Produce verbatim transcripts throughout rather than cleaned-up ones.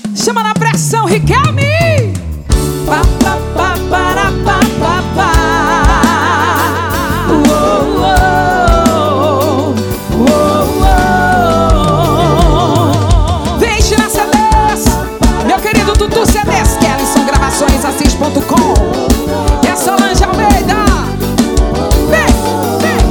Chama na pressão, Riquelme. Pa, pa, pa, para, pa, pa, pa. Uou, uou, uou, uou. Vem tirar C Ds, meu querido Tutu C Ds, Kellyson Gravações Assis ponto com. E a Solange Almeida. Vem, vem.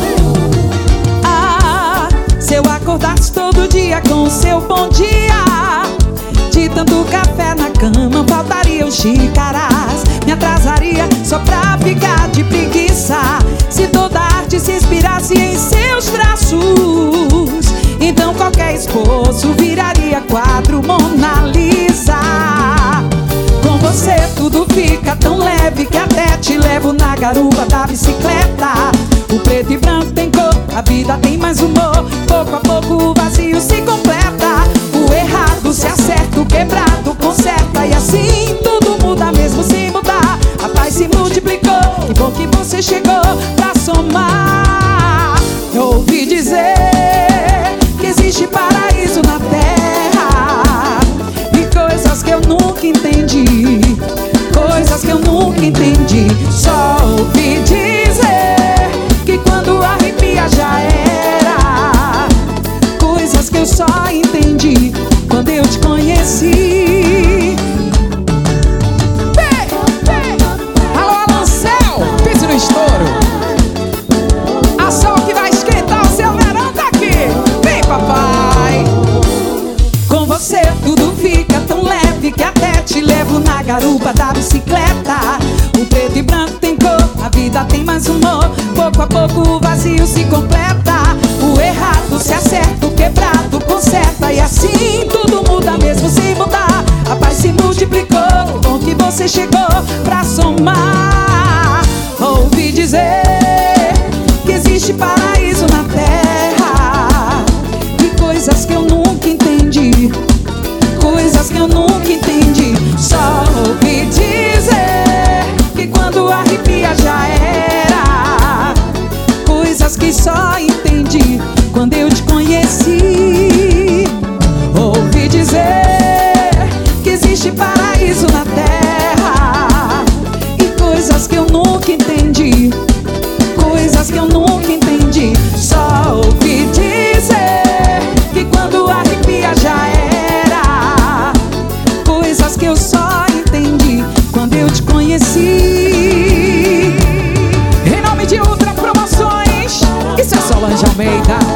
Ah, se eu acordasse todo dia com o seu bom dia, de tanto café na cama faltariam xícaras, me atrasaria só pra ficar de preguiça. Se toda arte se inspirasse em seus traços, então qualquer esboço viraria quadro Mona Lisa. Com você tudo fica tão leve que até te levo na garupa da bicicleta. O preto e branco tem cor, a vida tem mais humor. Pouco a pouco o vazio se completa. O errado se acerta, o quebrado conserta. E assim tudo muda mesmo sem mudar. A paz se multiplicou, que bom que você chegou pra somar. Eu ouvi dizer que existe paraíso na terra, e coisas que eu nunca entendi, coisas que eu nunca entendi. Só ouvi dizer que quando arrepia já era, coisas que eu só entendi quando eu te conheci. Vem, vem. Alô, Alancel, pise no estouro. A sol que vai esquentar o seu verão tá aqui. Vem, papai. Com você tudo fica tão leve que até te levo na garupa da bicicleta. O preto e branco tem cor, a vida tem mais humor. Pouco a pouco o vazio se completa. O errado se acerta, o quebrado conserta. E assim tudo muda mesmo sem mudar. A paz se multiplicou, que bom que você chegou pra somar. Ouvi dizer que existe paraíso na terra, e coisas que eu nunca entendi, coisas que eu nunca entendi. Só ouvi dizer que quando arrepia já era, coisas que só entendi quando eu te conheci. Ouvi dizer que existe paraíso na terra, e coisas que eu nunca entendi, coisas que eu nunca entendi. Só ouvi dizer que quando arrepia já era, coisas que eu só entendi quando eu te conheci. Em nome de Ultra Promoções, isso é Solange Almeida.